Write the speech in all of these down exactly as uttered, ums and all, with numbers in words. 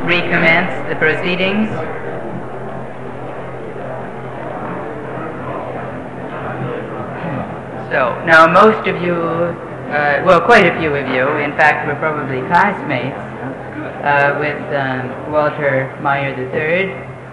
recommence the proceedings. So, now most of you, uh, well, quite a few of you, in fact, were probably classmates uh, with um, Walter Maier the third.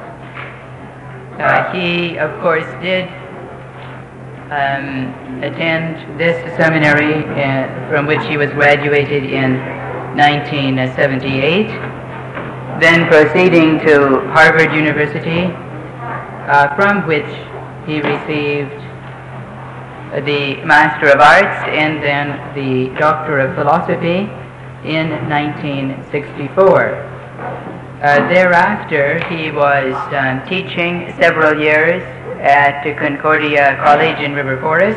Uh, he, of course, did um, attend this seminary uh, from which he was graduated in nineteen seventy-eight, then proceeding to Harvard University, uh, from which he received the Master of Arts and then the Doctor of Philosophy in nineteen sixty-four. Uh, thereafter, he was um, teaching several years at Concordia College in River Forest,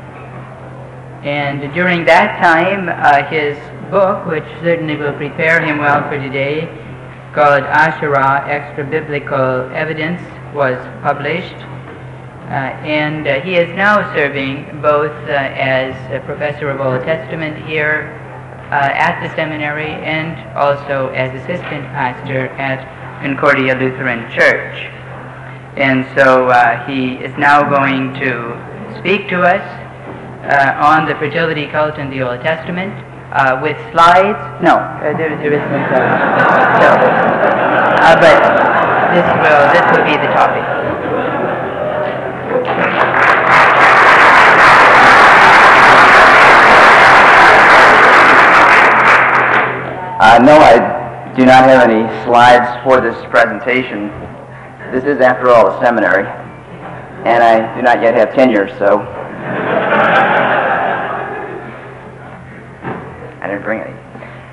and during that time, uh, his book, which certainly will prepare him well for today, called Asherah, Extra Biblical Evidence, was published. Uh, and uh, he is now serving both uh, as a professor of Old Testament here uh, at the seminary and also as assistant pastor at Concordia Lutheran Church. And so uh, he is now going to speak to us uh, on the fertility cult in the Old Testament uh, with slides. No, uh, there, there isn't. Uh, no. uh, but this will, this will be the topic. Uh, no, I do not have any slides for this presentation. This is, after all, a seminary, and I do not yet have tenure, so I didn't bring any.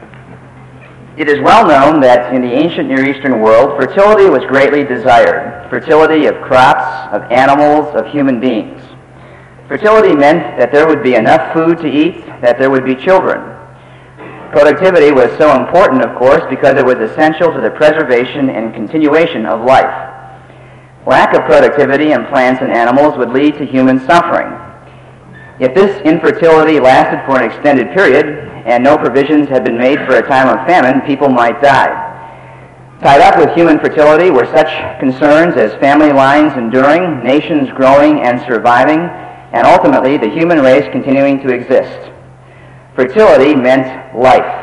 It is well known that in the ancient Near Eastern world, fertility was greatly desired. Fertility of crops, of animals, of human beings. Fertility meant that there would be enough food to eat, that there would be children. Productivity was so important, of course, because it was essential to the preservation and continuation of life. Lack of productivity in plants and animals would lead to human suffering. If this infertility lasted for an extended period, and no provisions had been made for a time of famine, people might die. Tied up with human fertility were such concerns as family lines enduring, nations growing and surviving, and ultimately the human race continuing to exist. Fertility meant life.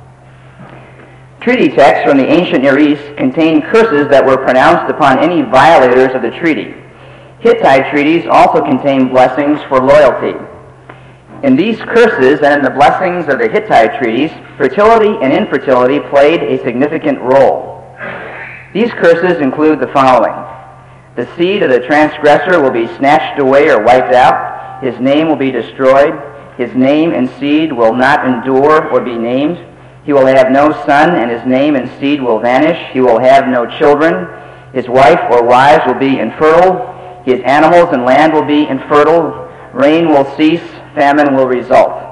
Treaty texts from the ancient Near East contained curses that were pronounced upon any violators of the treaty. Hittite treaties also contained blessings for loyalty. In these curses and in the blessings of the Hittite treaties, fertility and infertility played a significant role. These curses include the following. The seed of the transgressor will be snatched away or wiped out. His name will be destroyed. His name and seed will not endure or be named. He will have no son, and his name and seed will vanish. He will have no children. His wife or wives will be infertile. His animals and land will be infertile. Rain will cease. Famine will result.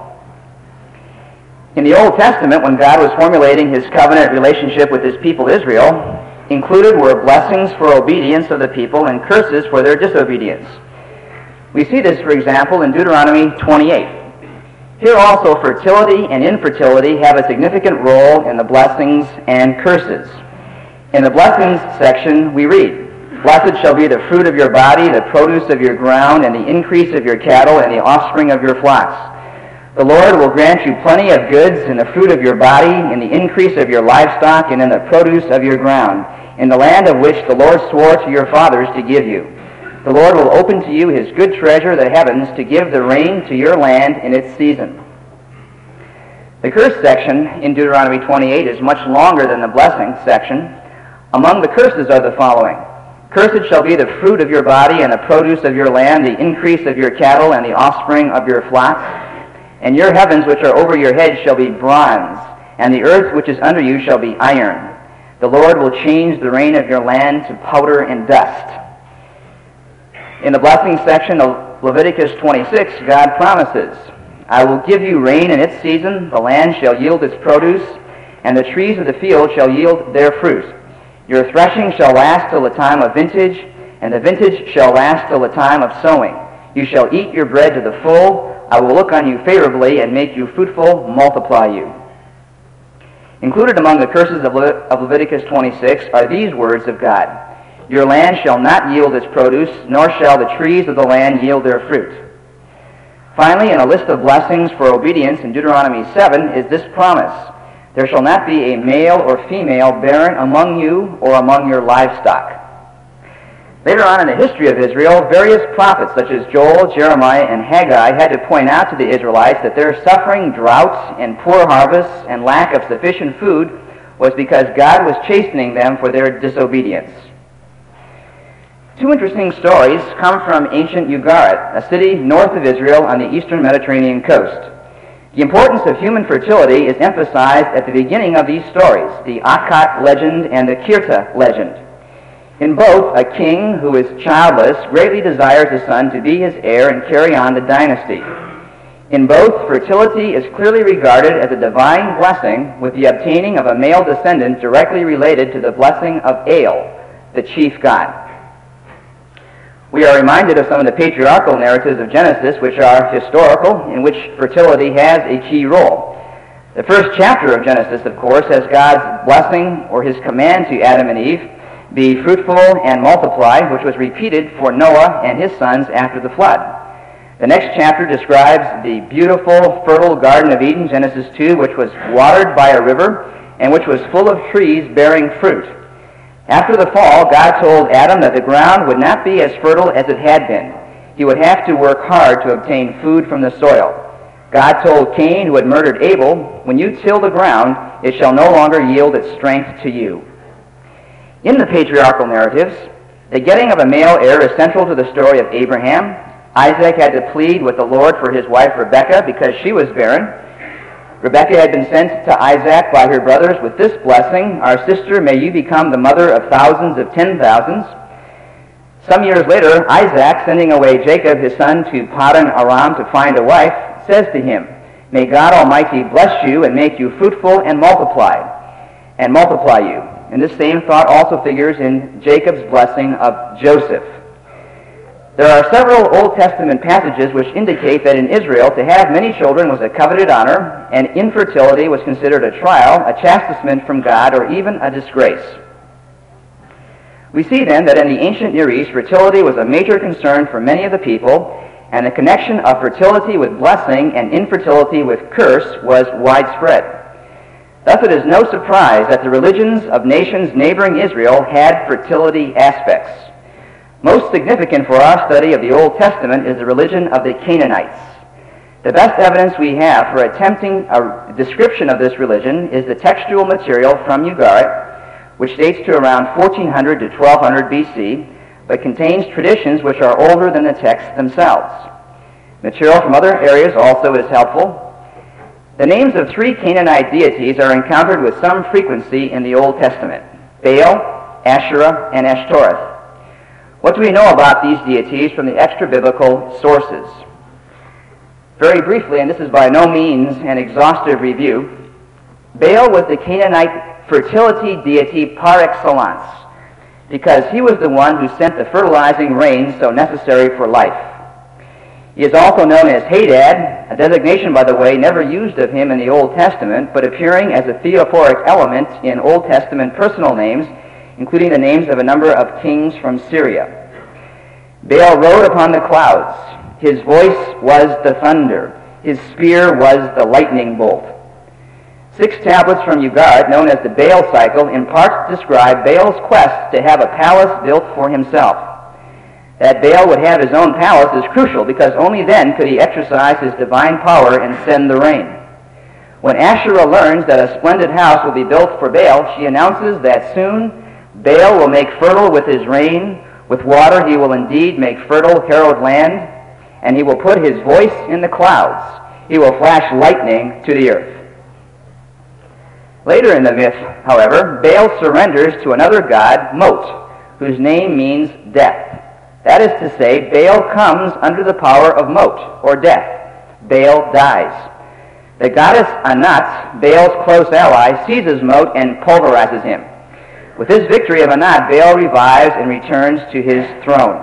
In the Old Testament, when God was formulating his covenant relationship with his people Israel, included were blessings for obedience of the people and curses for their disobedience. We see this, for example, in Deuteronomy twenty-eight. Here also fertility and infertility have a significant role in the blessings and curses. In the blessings section, we read, "Blessed shall be the fruit of your body, the produce of your ground, and the increase of your cattle, and the offspring of your flocks. The Lord will grant you plenty of goods in the fruit of your body, in the increase of your livestock, and in the produce of your ground, in the land of which the Lord swore to your fathers to give you. The Lord will open to you his good treasure, the heavens, to give the rain to your land in its season." The curse section in Deuteronomy twenty-eight is much longer than the blessing section. Among the curses are the following. "Cursed shall be the fruit of your body and the produce of your land, the increase of your cattle and the offspring of your flocks. And your heavens which are over your head shall be bronze, and the earth which is under you shall be iron. The Lord will change the rain of your land to powder and dust." In the blessing section of Leviticus twenty-six, God promises, "I will give you rain in its season, the land shall yield its produce, and the trees of the field shall yield their fruit. Your threshing shall last till the time of vintage, and the vintage shall last till the time of sowing. You shall eat your bread to the full. I will look on you favorably and make you fruitful, multiply you." Included among the curses of, Le- of Leviticus twenty-six are these words of God. Your land shall not yield its produce, nor shall the trees of the land yield their fruit. Finally, in a list of blessings for obedience in Deuteronomy seven is this promise. There shall not be a male or female barren among you or among your livestock. Later on in the history of Israel, various prophets such as Joel, Jeremiah, and Haggai had to point out to the Israelites that their suffering, droughts, and poor harvests and lack of sufficient food was because God was chastening them for their disobedience. Two interesting stories come from ancient Ugarit, a city north of Israel on the eastern Mediterranean coast. The importance of human fertility is emphasized at the beginning of these stories, the Akkad legend and the Kirta legend. In both, a king who is childless greatly desires a son to be his heir and carry on the dynasty. In both, fertility is clearly regarded as a divine blessing, with the obtaining of a male descendant directly related to the blessing of El, the chief god. We are reminded of some of the patriarchal narratives of Genesis, which are historical, in which fertility has a key role. The first chapter of Genesis, of course, has God's blessing or his command to Adam and Eve, be fruitful and multiply, which was repeated for Noah and his sons after the flood. The next chapter describes the beautiful, fertile Garden of Eden, Genesis two, which was watered by a river and which was full of trees bearing fruit. After the fall, God told Adam that the ground would not be as fertile as it had been. He would have to work hard to obtain food from the soil. God told Cain, who had murdered Abel, when you till the ground, it shall no longer yield its strength to you. In the patriarchal narratives, the getting of a male heir is central to the story of Abraham. Isaac had to plead with the Lord for his wife Rebekah because she was barren. Rebekah had been sent to Isaac by her brothers with this blessing, our sister, may you become the mother of thousands of ten thousands. Some years later, Isaac, sending away Jacob, his son, to Paddan Aram to find a wife, says to him, may God Almighty bless you and make you fruitful and multiply, and multiply you. And this same thought also figures in Jacob's blessing of Joseph. There are several Old Testament passages which indicate that in Israel to have many children was a coveted honor, and infertility was considered a trial, a chastisement from God, or even a disgrace. We see then that in the ancient Near East, fertility was a major concern for many of the people, and the connection of fertility with blessing and infertility with curse was widespread. Thus it is no surprise that the religions of nations neighboring Israel had fertility aspects. Most significant for our study of the Old Testament is the religion of the Canaanites. The best evidence we have for attempting a description of this religion is the textual material from Ugarit, which dates to around fourteen hundred to twelve hundred B C, but contains traditions which are older than the texts themselves. Material from other areas also is helpful. The names of three Canaanite deities are encountered with some frequency in the Old Testament: Baal, Asherah, and Ashtoreth. What do we know about these deities from the extra-biblical sources? Very briefly, and this is by no means an exhaustive review, Baal was the Canaanite fertility deity par excellence, because he was the one who sent the fertilizing rains so necessary for life. He is also known as Hadad, a designation, by the way, never used of him in the Old Testament, but appearing as a theophoric element in Old Testament personal names, including the names of a number of kings from Syria. Baal rode upon the clouds. His voice was the thunder. His spear was the lightning bolt. Six tablets from Ugarit, known as the Baal cycle, in part describe Baal's quest to have a palace built for himself. That Baal would have his own palace is crucial, because only then could he exercise his divine power and send the rain. When Asherah learns that a splendid house will be built for Baal, she announces that soon Baal will make fertile with his rain, with water he will indeed make fertile harrowed land, and he will put his voice in the clouds. He will flash lightning to the earth. Later in the myth, however, Baal surrenders to another god, Mot, whose name means death. That is to say, Baal comes under the power of Mot, or death. Baal dies. The goddess Anat, Baal's close ally, seizes Mot and pulverizes him. With this victory of Anat, Baal revives and returns to his throne.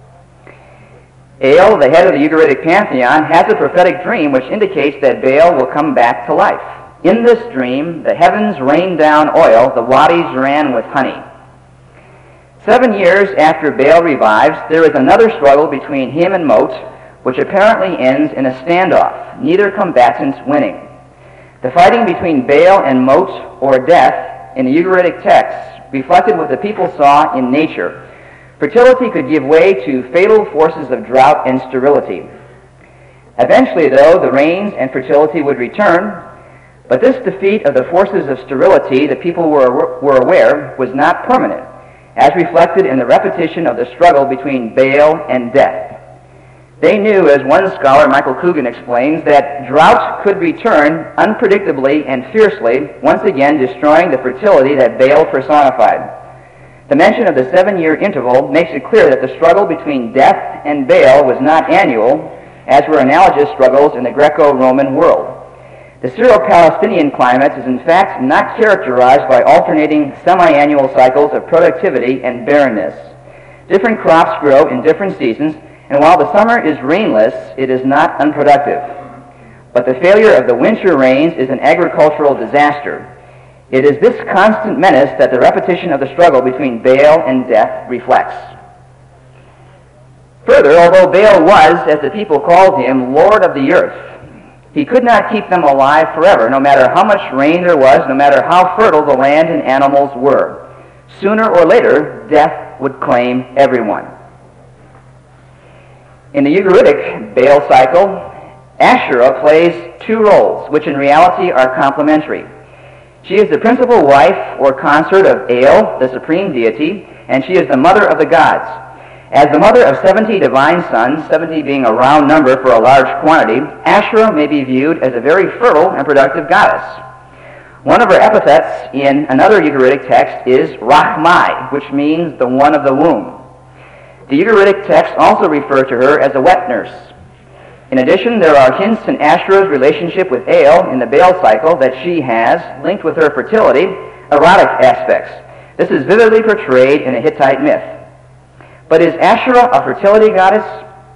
El, the head of the Ugaritic pantheon, has a prophetic dream which indicates that Baal will come back to life. In this dream, the heavens rained down oil, the wadis ran with honey. Seven years after Baal revives, there is another struggle between him and Mot, which apparently ends in a standoff, neither combatant winning. The fighting between Baal and Mot, or death, in the Ugaritic texts reflected what the people saw in nature. Fertility could give way to fatal forces of drought and sterility. Eventually, though, the rains and fertility would return, but this defeat of the forces of sterility, the people were, were aware, was not permanent, as reflected in the repetition of the struggle between Baal and death. They knew, as one scholar, Michael Coogan, explains, that drought could return unpredictably and fiercely, once again destroying the fertility that Baal personified. The mention of the seven-year interval makes it clear that the struggle between death and Baal was not annual, as were analogous struggles in the Greco-Roman world. The Syro-Palestinian climate is in fact not characterized by alternating semi-annual cycles of productivity and barrenness. Different crops grow in different seasons, and while the summer is rainless, it is not unproductive. But the failure of the winter rains is an agricultural disaster. It is this constant menace that the repetition of the struggle between Baal and death reflects. Further, although Baal was, as the people called him, Lord of the earth, he could not keep them alive forever, no matter how much rain there was, no matter how fertile the land and animals were. Sooner or later, death would claim everyone. In the Ugaritic Baal cycle, Asherah plays two roles, which in reality are complementary. She is the principal wife or consort of El, the supreme deity, and she is the mother of the gods. As the mother of seventy divine sons, seventy being a round number for a large quantity, Asherah may be viewed as a very fertile and productive goddess. One of her epithets in another Ugaritic text is Rachmai, which means the one of the womb. The Ugaritic texts also refer to her as a wet nurse. In addition, there are hints in Asherah's relationship with El in the Baal cycle that she has, linked with her fertility, erotic aspects. This is vividly portrayed in a Hittite myth. But is Asherah a fertility goddess?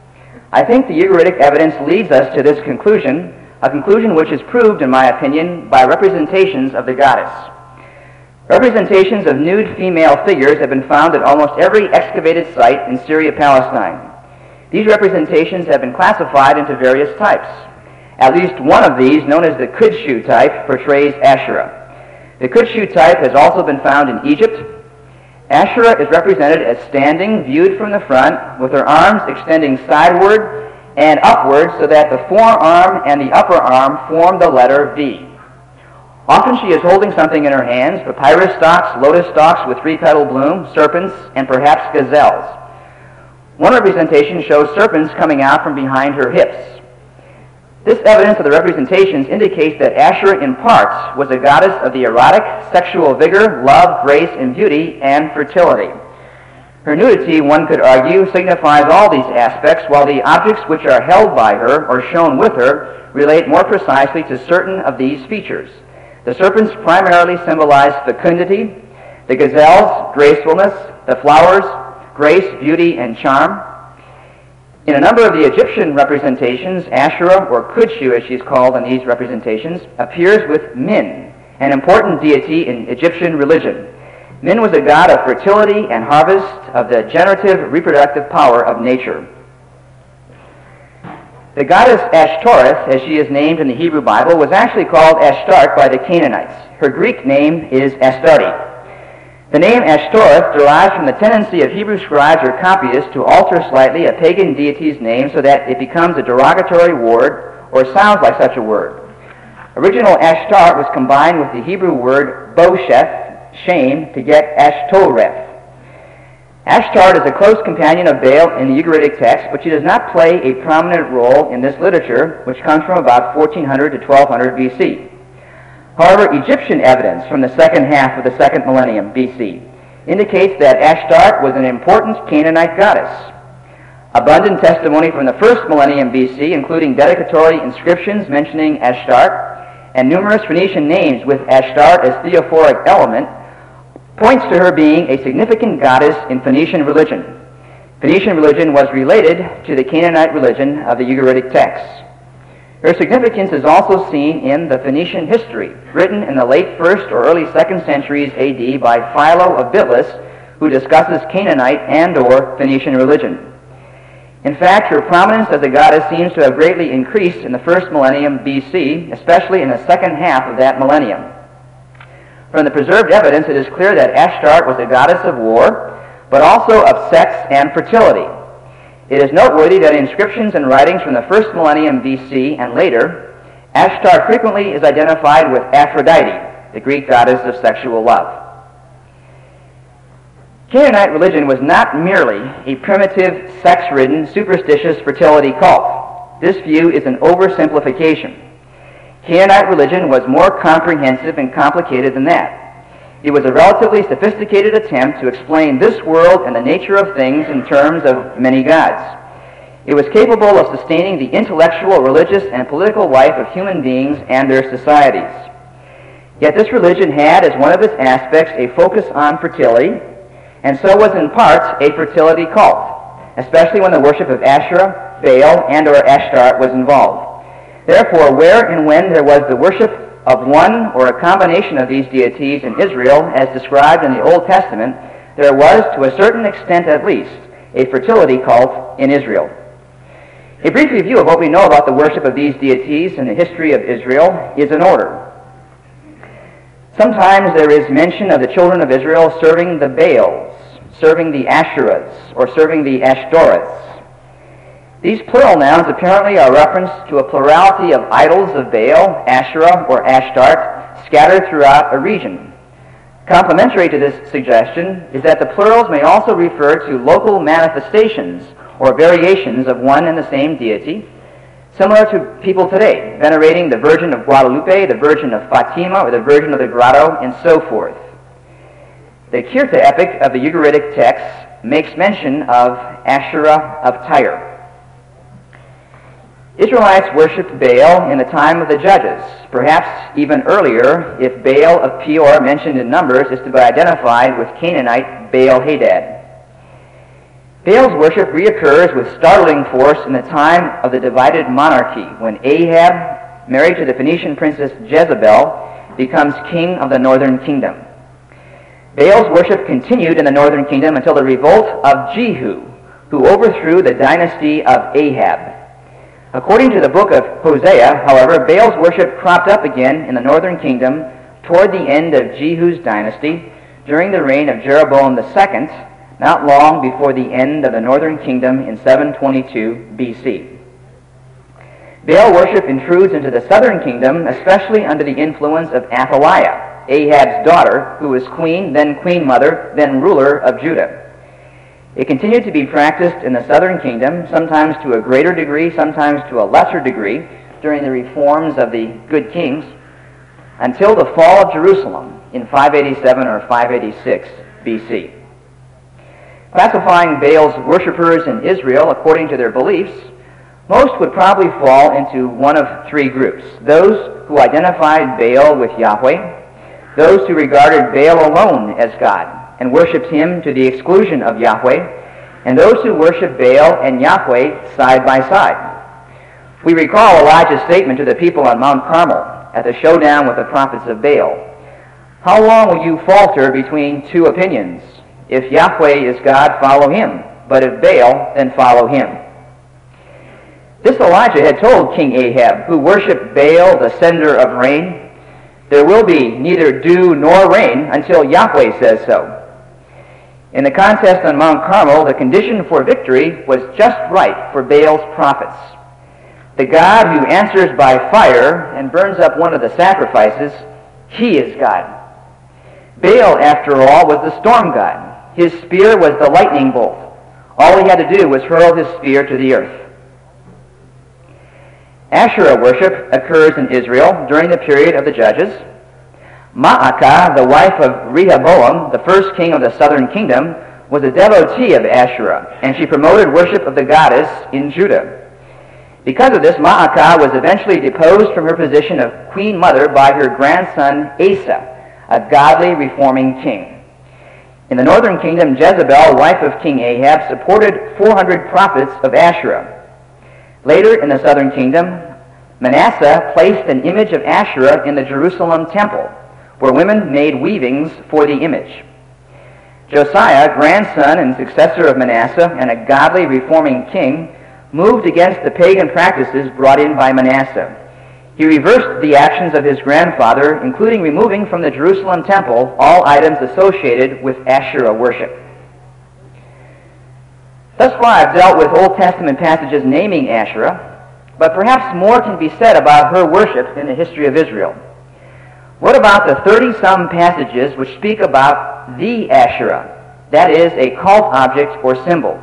I think the Ugaritic evidence leads us to this conclusion, a conclusion which is proved, in my opinion, by representations of the goddess. Representations of nude female figures have been found at almost every excavated site in Syria-Palestine. These representations have been classified into various types. At least one of these, known as the Kudshu type, portrays Asherah. The Kudshu type has also been found in Egypt. Asherah is represented as standing, viewed from the front, with her arms extending sideward and upward so that the forearm and the upper arm form the letter V. Often she is holding something in her hands: papyrus stalks, lotus stalks with three-petal bloom, serpents, and perhaps gazelles. One representation shows serpents coming out from behind her hips. This evidence of the representations indicates that Asherah in part was a goddess of the erotic, sexual vigor, love, grace, and beauty, and fertility. Her nudity, one could argue, signifies all these aspects, while the objects which are held by her or shown with her relate more precisely to certain of these features. The serpents primarily symbolize fecundity, the gazelles, gracefulness, the flowers, grace, beauty, and charm. In a number of the Egyptian representations, Asherah, or Kudshu as she's called in these representations, appears with Min, an important deity in Egyptian religion. Min was a god of fertility and harvest, of the generative reproductive power of nature. The goddess Ashtoreth, as she is named in the Hebrew Bible, was actually called Ashtart by the Canaanites. Her Greek name is Astarte. The name Ashtoreth derives from the tendency of Hebrew scribes or copyists to alter slightly a pagan deity's name so that it becomes a derogatory word or sounds like such a word. Original Ashtart was combined with the Hebrew word bosheth, shame, to get Ashtoreth. Ashtart is a close companion of Baal in the Ugaritic text, but she does not play a prominent role in this literature, which comes from about fourteen hundred to twelve hundred B C. However, Egyptian evidence from the second half of the second millennium B C indicates that Ashtart was an important Canaanite goddess. Abundant testimony from the first millennium B C, including dedicatory inscriptions mentioning Ashtart, and numerous Phoenician names with Ashtart as theophoric element, points to her being a significant goddess in Phoenician religion. Phoenician religion was related to the Canaanite religion of the Ugaritic texts. Her significance is also seen in the Phoenician history, written in the late first or early second centuries A D by Philo of Byblus, who discusses Canaanite and or Phoenician religion. In fact, her prominence as a goddess seems to have greatly increased in the first millennium B C, especially in the second half of that millennium. From the preserved evidence, it is clear that Ashtart was a goddess of war, but also of sex and fertility. It is noteworthy that in inscriptions and writings from the first millennium B C and later, Ashtar frequently is identified with Aphrodite, the Greek goddess of sexual love. Canaanite religion was not merely a primitive, sex-ridden, superstitious fertility cult. This view is an oversimplification. Canaanite religion was more comprehensive and complicated than that. It was a relatively sophisticated attempt to explain this world and the nature of things in terms of many gods. It was capable of sustaining the intellectual, religious, and political life of human beings and their societies. Yet this religion had as one of its aspects a focus on fertility, and so was in part a fertility cult, especially when the worship of Asherah, Baal, and or Ashtart was involved. Therefore, where and when there was the worship of one or a combination of these deities in Israel, as described in the Old Testament, there was, to a certain extent at least, a fertility cult in Israel. A brief review of what we know about the worship of these deities in the history of Israel is in order. Sometimes there is mention of the children of Israel serving the Baals, serving the Asherahs, or serving the Ashtoreths. These plural nouns apparently are reference to a plurality of idols of Baal, Asherah, or Ashtart scattered throughout a region. Complementary to this suggestion is that the plurals may also refer to local manifestations or variations of one and the same deity, similar to people today, venerating the Virgin of Guadalupe, the Virgin of Fatima, or the Virgin of the Grotto, and so forth. The Kirta epic of the Ugaritic texts makes mention of Asherah of Tyre. Israelites worshipped Baal in the time of the Judges, perhaps even earlier if Baal of Peor, mentioned in Numbers, is to be identified with Canaanite Baal-Hadad. Baal's worship reoccurs with startling force in the time of the divided monarchy, when Ahab, married to the Phoenician princess Jezebel, becomes king of the northern kingdom. Baal's worship continued in the northern kingdom until the revolt of Jehu, who overthrew the dynasty of Ahab. According to the book of Hosea, however, Baal's worship cropped up again in the northern kingdom toward the end of Jehu's dynasty during the reign of Jeroboam the Second, not long before the end of the northern kingdom in seven twenty-two B C. Baal worship intrudes into the southern kingdom, especially under the influence of Athaliah, Ahab's daughter, who was queen, then queen mother, then ruler of Judah. It continued to be practiced in the southern kingdom, sometimes to a greater degree, sometimes to a lesser degree, during the reforms of the good kings, until the fall of Jerusalem in five eighty-seven or five eighty-six B C. Classifying Baal's worshippers in Israel according to their beliefs, most would probably fall into one of three groups: those who identified Baal with Yahweh, those who regarded Baal alone as God and worshipped him to the exclusion of Yahweh, and those who worship Baal and Yahweh side by side. We recall Elijah's statement to the people on Mount Carmel at the showdown with the prophets of Baal. How long will you falter between two opinions? If Yahweh is God, follow him, but if Baal, then follow him. This Elijah had told King Ahab, who worshipped Baal, the sender of rain, there will be neither dew nor rain until Yahweh says so. In the contest on Mount Carmel, the condition for victory was just right for Baal's prophets. The God who answers by fire and burns up one of the sacrifices, he is God. Baal, after all, was the storm god. His spear was the lightning bolt. All he had to do was hurl his spear to the earth. Asherah worship occurs in Israel during the period of the Judges. Ma'akah, the wife of Rehoboam, the first king of the southern kingdom, was a devotee of Asherah, and she promoted worship of the goddess in Judah. Because of this, Ma'akah was eventually deposed from her position of queen mother by her grandson Asa, a godly reforming king. In the northern kingdom, Jezebel, wife of King Ahab, supported four hundred prophets of Asherah. Later in the southern kingdom, Manasseh placed an image of Asherah in the Jerusalem temple, where women made weavings for the image. Josiah, grandson and successor of Manasseh and a godly reforming king, moved against the pagan practices brought in by Manasseh. He reversed the actions of his grandfather, including removing from the Jerusalem temple all items associated with Asherah worship. Thus far I've dealt with Old Testament passages naming Asherah, but perhaps more can be said about her worship in the history of Israel. What about the thirty-some passages which speak about the Asherah, that is, a cult object or symbol?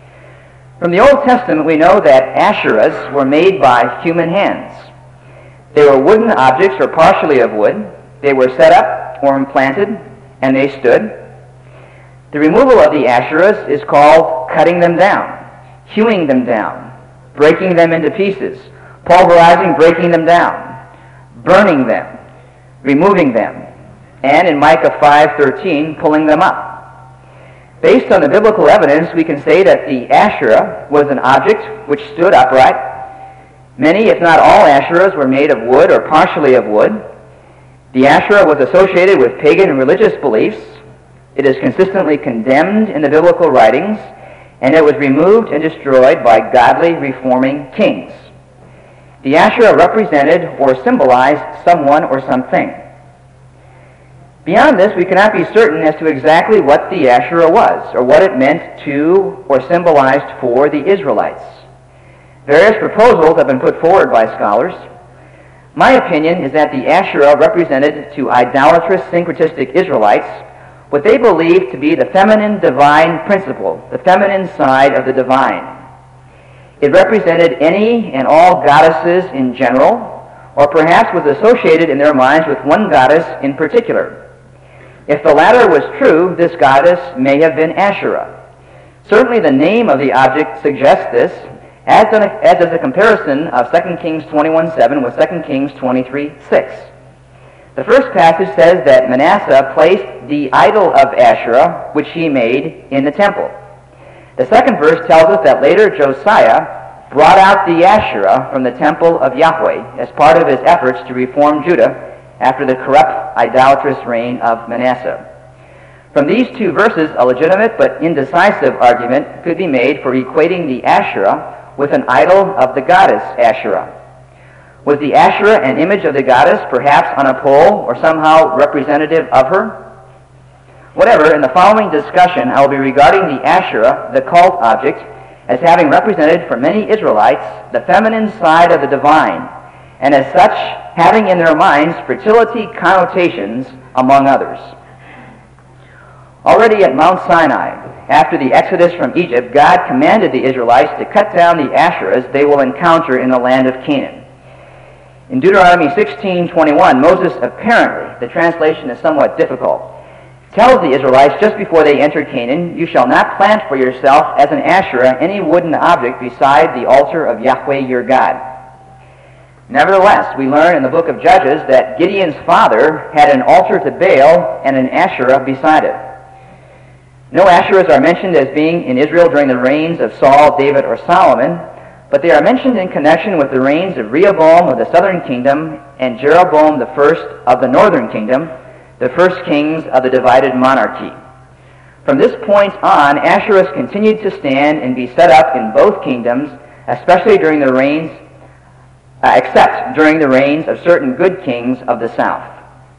From the Old Testament we know that Asherahs were made by human hands. They were wooden objects or partially of wood. They were set up or implanted, and they stood. The removal of the Asherahs is called cutting them down, hewing them down, breaking them into pieces, pulverizing, breaking them down, burning them, removing them, and in Micah five thirteen, pulling them up. Based on the biblical evidence, we can say that the Asherah was an object which stood upright. Many, if not all, Asherahs were made of wood or partially of wood. The Asherah was associated with pagan and religious beliefs. It is consistently condemned in the biblical writings, and it was removed and destroyed by godly reforming kings. The Asherah represented or symbolized someone or something. Beyond this, we cannot be certain as to exactly what the Asherah was, or what it meant to or symbolized for the Israelites. Various proposals have been put forward by scholars. My opinion is that the Asherah represented to idolatrous syncretistic Israelites what they believed to be the feminine divine principle, the feminine side of the divine. It represented any and all goddesses in general, or perhaps was associated in their minds with one goddess in particular. If the latter was true, this goddess may have been Asherah. Certainly the name of the object suggests this, as, an, as does a comparison of Second Kings twenty-one seven with Second Kings twenty-three six. The first passage says that Manasseh placed the idol of Asherah, which he made, in the temple. The second verse tells us that later Josiah brought out the Asherah from the temple of Yahweh as part of his efforts to reform Judah after the corrupt, idolatrous reign of Manasseh. From these two verses, a legitimate but indecisive argument could be made for equating the Asherah with an idol of the goddess Asherah. Was the Asherah an image of the goddess, perhaps on a pole, or somehow representative of her? Whatever, in the following discussion, I will be regarding the Asherah, the cult object, as having represented for many Israelites the feminine side of the divine, and as such having in their minds fertility connotations, among others. Already at Mount Sinai, after the exodus from Egypt, God commanded the Israelites to cut down the Asherahs they will encounter in the land of Canaan. In Deuteronomy sixteen twenty-one, Moses apparently, the translation is somewhat difficult, tells the Israelites just before they enter Canaan, "You shall not plant for yourself as an Asherah any wooden object beside the altar of Yahweh your God." Nevertheless, we learn in the book of Judges that Gideon's father had an altar to Baal and an Asherah beside it. No Asherahs are mentioned as being in Israel during the reigns of Saul, David, or Solomon, but they are mentioned in connection with the reigns of Rehoboam of the southern kingdom and Jeroboam the first of the northern kingdom, the first kings of the divided monarchy. From this point on, Asherahs continued to stand and be set up in both kingdoms, especially during the reigns, uh, except during the reigns of certain good kings of the south.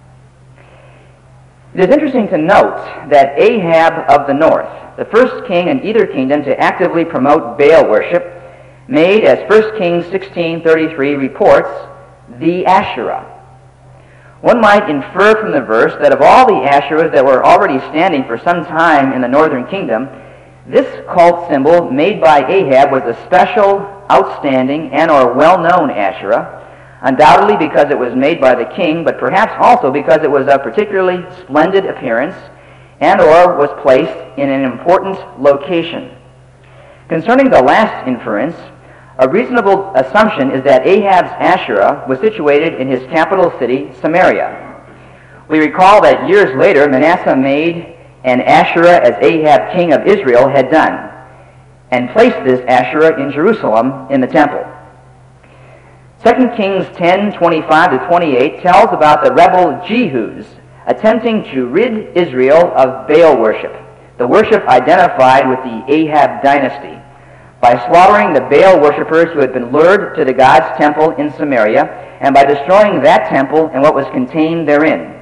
It is interesting to note that Ahab of the north, the first king in either kingdom to actively promote Baal worship, made, as First Kings sixteen thirty-three reports, the Asherah. One might infer from the verse that of all the Asherahs that were already standing for some time in the northern kingdom, this cult symbol made by Ahab was a special, outstanding, and or well-known Asherah, undoubtedly because it was made by the king, but perhaps also because it was of particularly splendid appearance and or was placed in an important location. Concerning the last inference, a reasonable assumption is that Ahab's Asherah was situated in his capital city, Samaria. We recall that years later, Manasseh made an Asherah as Ahab, king of Israel, had done, and placed this Asherah in Jerusalem in the temple. Second Kings ten, twenty-five to twenty-eight tells about the rebel Jehus attempting to rid Israel of Baal worship, the worship identified with the Ahab dynasty, by slaughtering the Baal worshippers who had been lured to the God's temple in Samaria, and by destroying that temple and what was contained therein.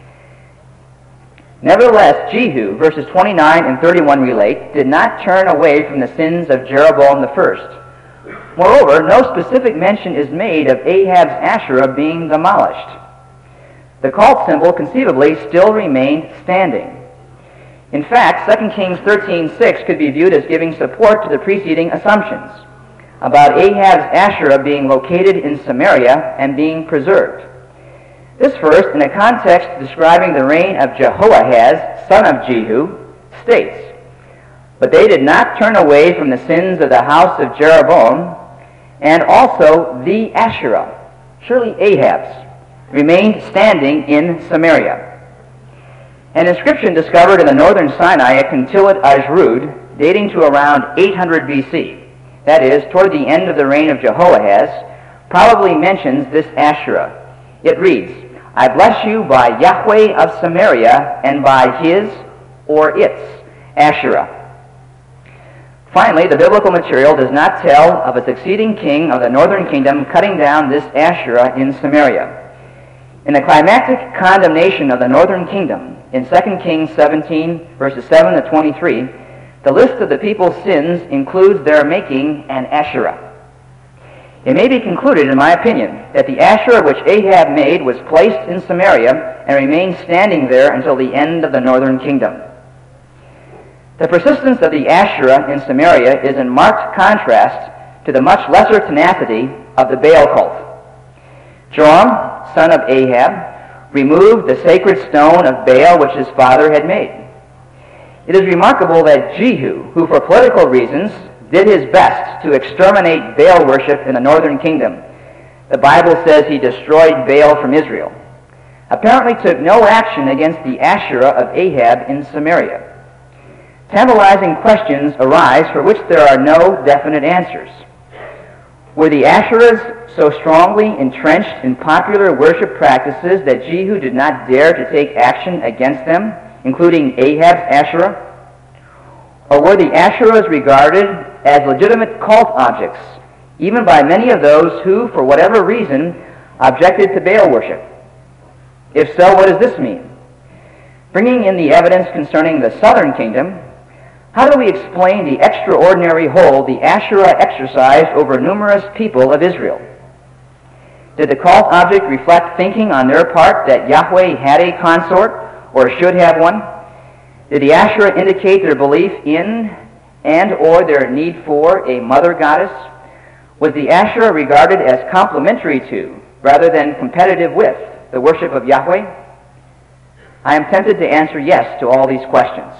Nevertheless, Jehu, verses twenty-nine and thirty-one relate, did not turn away from the sins of Jeroboam the first. Moreover, no specific mention is made of Ahab's Asherah being demolished. The cult symbol conceivably still remained standing. In fact, Second Kings thirteen six could be viewed as giving support to the preceding assumptions about Ahab's Asherah being located in Samaria and being preserved. This verse, in a context describing the reign of Jehoahaz, son of Jehu, states, "But they did not turn away from the sins of the house of Jeroboam, and also the Asherah," surely Ahab's, remained standing in Samaria. An inscription discovered in the northern Sinai at Kuntilat Ajrud, dating to around eight hundred B C, that is, toward the end of the reign of Jehoahaz, probably mentions this Asherah. It reads, "I bless you by Yahweh of Samaria and by his," or its, Asherah. Finally, the biblical material does not tell of a succeeding king of the northern kingdom cutting down this Asherah in Samaria. In the climactic condemnation of the northern kingdom, in Second Kings seventeen, verses seven to twenty-three, the list of the people's sins includes their making an Asherah. It may be concluded, in my opinion, that the Asherah which Ahab made was placed in Samaria and remained standing there until the end of the northern kingdom. The persistence of the Asherah in Samaria is in marked contrast to the much lesser tenacity of the Baal cult. Joram, son of Ahab, removed the sacred stone of Baal which his father had made. It is remarkable that Jehu, who for political reasons did his best to exterminate Baal worship in the northern kingdom, the Bible says he destroyed Baal from Israel, apparently took no action against the Asherah of Ahab in Samaria. Tantalizing questions arise for which there are no definite answers. Were the Asherahs so strongly entrenched in popular worship practices that Jehu did not dare to take action against them, including Ahab's Asherah? Or were the Asherahs regarded as legitimate cult objects, even by many of those who, for whatever reason, objected to Baal worship? If so, what does this mean? Bringing in the evidence concerning the southern kingdom, how do we explain the extraordinary hold the Asherah exercised over numerous people of Israel? Did the cult object reflect thinking on their part that Yahweh had a consort, or should have one? Did the Asherah indicate their belief in and or their need for a mother goddess? Was the Asherah regarded as complementary to, rather than competitive with, the worship of Yahweh? I am tempted to answer yes to all these questions.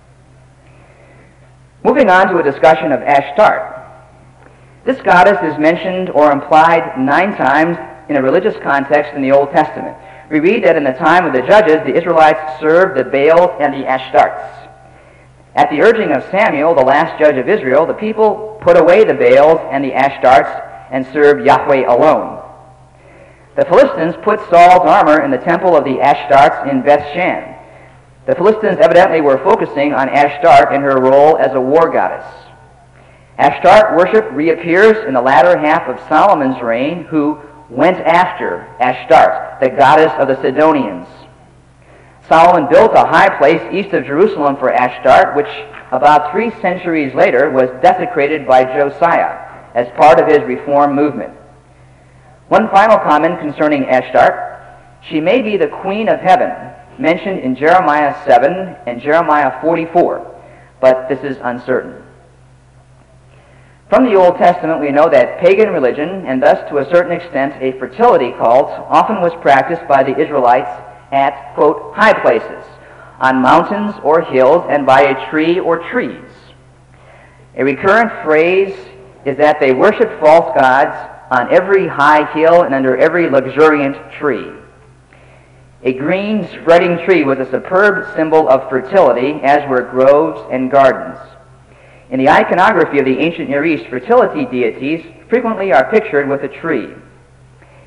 Moving on to a discussion of Ashtart. This goddess is mentioned or implied nine times in a religious context in the Old Testament. We read that in the time of the judges, the Israelites served the Baals and the Ashtarts. At the urging of Samuel, the last judge of Israel, the people put away the Baals and the Ashtarts and served Yahweh alone. The Philistines put Saul's armor in the temple of the Ashtarts in Bethshan. The Philistines evidently were focusing on Ashtart and her role as a war goddess. Ashtart worship reappears in the latter half of Solomon's reign, who went after Ashtart, the goddess of the Sidonians. Solomon built a high place east of Jerusalem for Ashtart, which about three centuries later was desecrated by Josiah as part of his reform movement. One final comment concerning Ashtart: she may be the queen of heaven, mentioned in Jeremiah seven and Jeremiah forty-four, but this is uncertain. From the Old Testament, we know that pagan religion, and thus to a certain extent a fertility cult, often was practiced by the Israelites at, quote, high places, on mountains or hills, and by a tree or trees. A recurrent phrase is that they worshiped false gods on every high hill and under every luxuriant tree. A green, spreading tree was a superb symbol of fertility, as were groves and gardens. In the iconography of the ancient Near East, fertility deities frequently are pictured with a tree.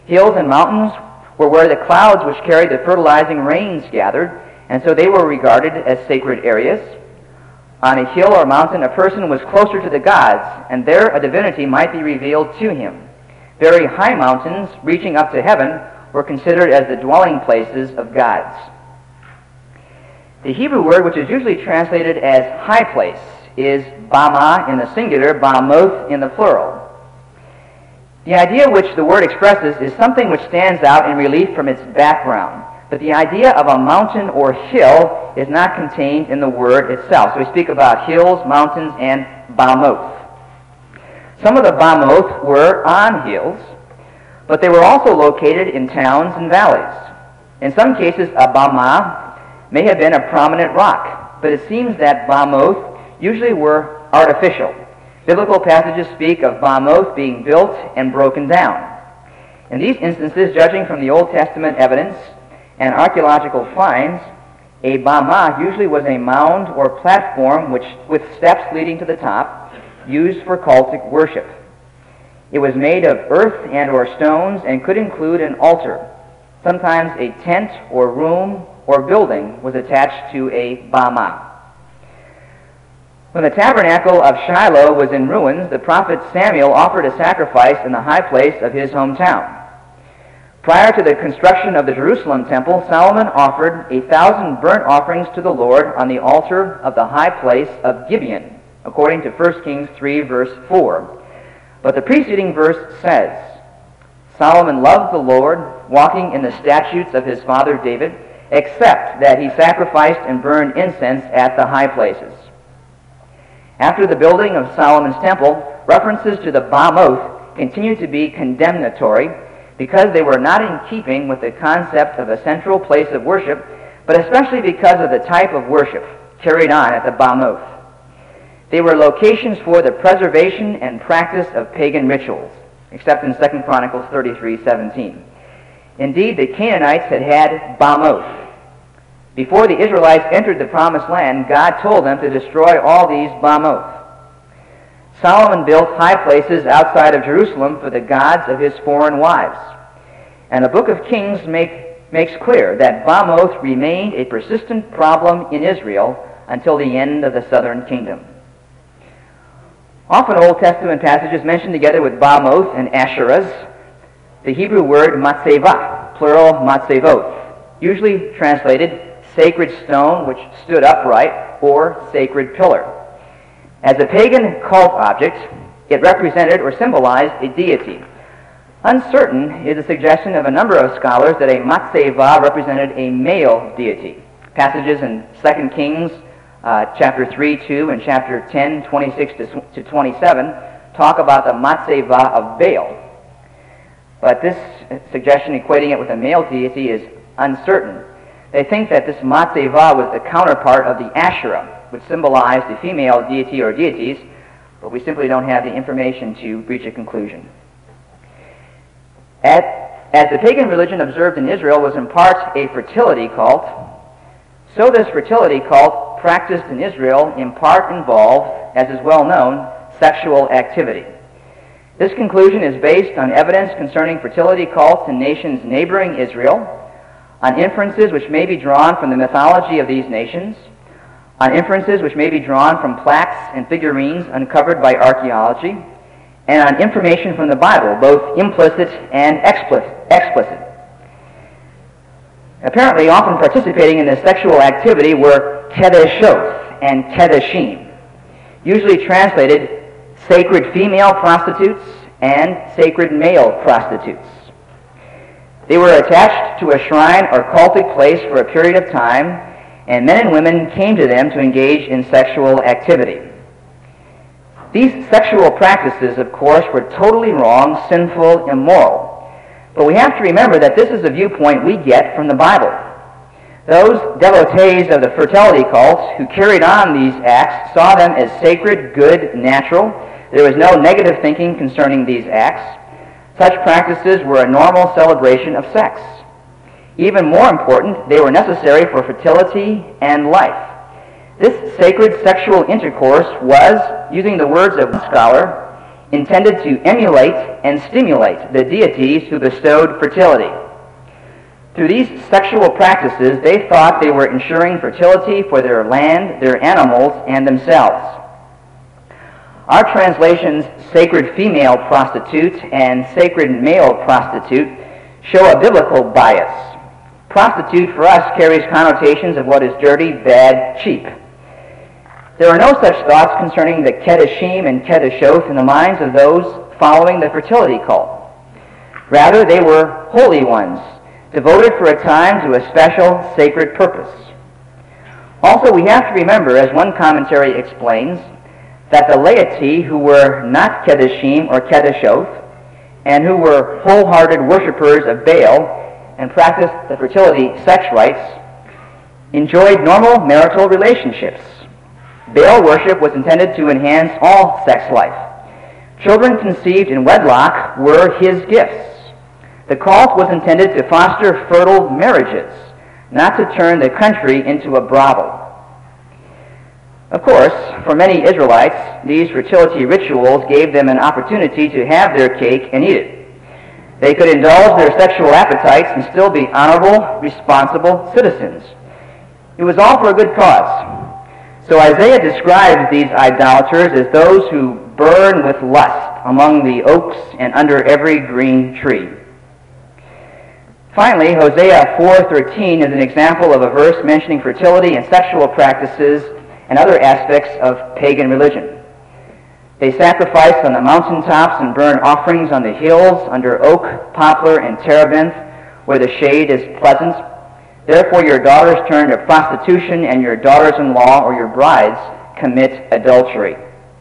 Hills and mountains were where the clouds which carried the fertilizing rains gathered, and so they were regarded as sacred areas. On a hill or mountain, a person was closer to the gods, and there a divinity might be revealed to him. Very high mountains, reaching up to heaven, were considered as the dwelling places of gods. The Hebrew word, which is usually translated as high place, is bama in the singular, bamoth in the plural. The idea which the word expresses is something which stands out in relief from its background. But the idea of a mountain or hill is not contained in the word itself. So we speak about hills, mountains, and bamoth. Some of the bamoth were on hills, but they were also located in towns and valleys. In some cases, a bama may have been a prominent rock, but it seems that bamoth usually were artificial. Biblical passages speak of bamoth being built and broken down. In these instances, judging from the Old Testament evidence and archaeological finds, a bama usually was a mound or platform which, with steps leading to the top, used for cultic worship. It was made of earth and or stones and could include an altar. Sometimes a tent or room or building was attached to a bama. When the tabernacle of Shiloh was in ruins, the prophet Samuel offered a sacrifice in the high place of his hometown. Prior to the construction of the Jerusalem temple, Solomon offered a thousand burnt offerings to the Lord on the altar of the high place of Gibeon, according to First Kings three, verse four. But the preceding verse says, Solomon loved the Lord, walking in the statutes of his father David, except that he sacrificed and burned incense at the high places. After the building of Solomon's temple, references to the bamoth continued to be condemnatory because they were not in keeping with the concept of a central place of worship, but especially because of the type of worship carried on at the bamoth. They were locations for the preservation and practice of pagan rituals, except in Second Chronicles thirty-three seventeen. Indeed, the Canaanites had had bamoth. Before the Israelites entered the Promised Land, God told them to destroy all these bamoth. Solomon built high places outside of Jerusalem for the gods of his foreign wives. And the book of Kings make, makes clear that bamoth remained a persistent problem in Israel until the end of the southern kingdom. Often Old Testament passages mention together with bamoth and asherahs the Hebrew word matzevah, plural matzevoth, usually translated sacred stone which stood upright, or sacred pillar. As a pagan cult object, it represented or symbolized a deity. Uncertain is the suggestion of a number of scholars that a matzevah represented a male deity. Passages in Second Kings uh, chapter three, two, and chapter ten, twenty-six to twenty-seven talk about the matzevah of Baal. But this suggestion equating it with a male deity is uncertain. They think that this matzevah was the counterpart of the Asherah, which symbolized a female deity or deities, but we simply don't have the information to reach a conclusion. At, as the pagan religion observed in Israel was in part a fertility cult, so this fertility cult practiced in Israel in part involved, as is well known, sexual activity. This conclusion is based on evidence concerning fertility cults in nations neighboring Israel, on inferences which may be drawn from the mythology of these nations, on inferences which may be drawn from plaques and figurines uncovered by archaeology, and on information from the Bible, both implicit and explicit. Apparently, often participating in this sexual activity were kedeshoth and kedeshim, usually translated sacred female prostitutes and sacred male prostitutes. They were attached to a shrine or cultic place for a period of time, and men and women came to them to engage in sexual activity. These sexual practices, of course, were totally wrong, sinful, immoral. But we have to remember that this is a viewpoint we get from the Bible. Those devotees of the fertility cults who carried on these acts saw them as sacred, good, natural. There was no negative thinking concerning these acts. Such practices were a normal celebration of sex. Even more important, they were necessary for fertility and life. This sacred sexual intercourse was, using the words of one scholar, intended to emulate and stimulate the deities who bestowed fertility. Through these sexual practices, they thought they were ensuring fertility for their land, their animals, and themselves. Our translations, sacred female prostitute and sacred male prostitute, show a biblical bias. Prostitute for us carries connotations of what is dirty, bad, cheap. There are no such thoughts concerning the Kedoshim and Kedoshoth in the minds of those following the fertility cult. Rather, they were holy ones, devoted for a time to a special sacred purpose. Also, we have to remember, as one commentary explains, that the laity who were not Kedoshim or Kedoshoth, and who were wholehearted worshippers of Baal and practiced the fertility sex rites, enjoyed normal marital relationships. Baal worship was intended to enhance all sex life. Children conceived in wedlock were his gifts. The cult was intended to foster fertile marriages, not to turn the country into a brothel. Of course, for many Israelites, these fertility rituals gave them an opportunity to have their cake and eat it. They could indulge their sexual appetites and still be honorable, responsible citizens. It was all for a good cause. So Isaiah describes these idolaters as those who burn with lust among the oaks and under every green tree. Finally, Hosea four thirteen is an example of a verse mentioning fertility and sexual practices and other aspects of pagan religion. They sacrifice on the mountaintops and burn offerings on the hills under oak, poplar, and terebinth, where the shade is pleasant. Therefore your daughters turn to prostitution, and your daughters-in-law or your brides commit adultery.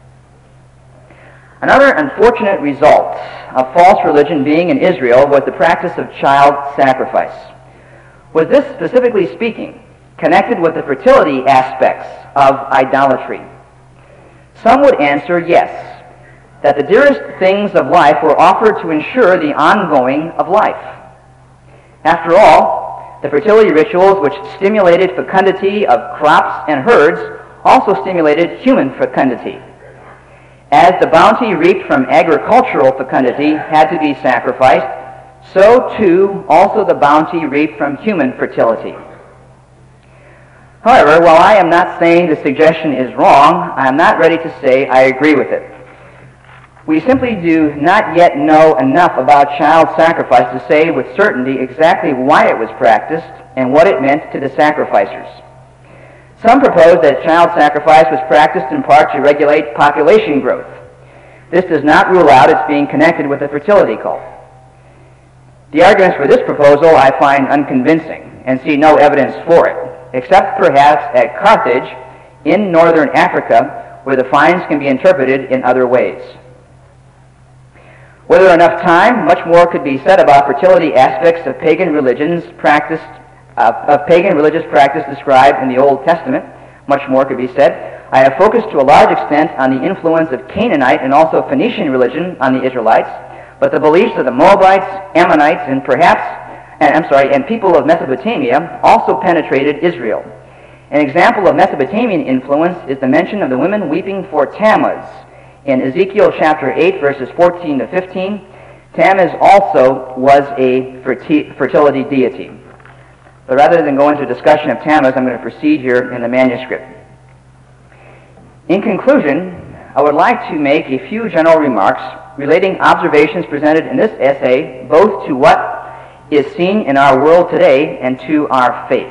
Another unfortunate result of false religion being in Israel was the practice of child sacrifice. Was this, specifically speaking, connected with the fertility aspects of idolatry? Some would answer yes, that the dearest things of life were offered to ensure the ongoing of life. After all, the fertility rituals which stimulated fecundity of crops and herds also stimulated human fecundity. As the bounty reaped from agricultural fecundity had to be sacrificed, so too also the bounty reaped from human fertility. However, while I am not saying the suggestion is wrong, I am not ready to say I agree with it. We simply do not yet know enough about child sacrifice to say with certainty exactly why it was practiced and what it meant to the sacrificers. Some propose that child sacrifice was practiced in part to regulate population growth. This does not rule out its being connected with the fertility cult. The arguments for this proposal I find unconvincing and see no evidence for it, except perhaps at Carthage in northern Africa, where the finds can be interpreted in other ways. Whether enough time, much more could be said about fertility aspects of pagan religions practiced, uh, of pagan religious practice described in the Old Testament. Much more could be said. I have focused to a large extent on the influence of Canaanite and also Phoenician religion on the Israelites, but the beliefs of the Moabites, Ammonites, and perhaps And, I'm sorry, and people of Mesopotamia also penetrated Israel. An example of Mesopotamian influence is the mention of the women weeping for Tammuz in Ezekiel chapter eight, verses fourteen to fifteen. Tammuz also was a ferti- fertility deity. But rather than go into a discussion of Tammuz, I'm going to proceed here in the manuscript. In conclusion, I would like to make a few general remarks relating observations presented in this essay, both to what is seen in our world today and to our faith.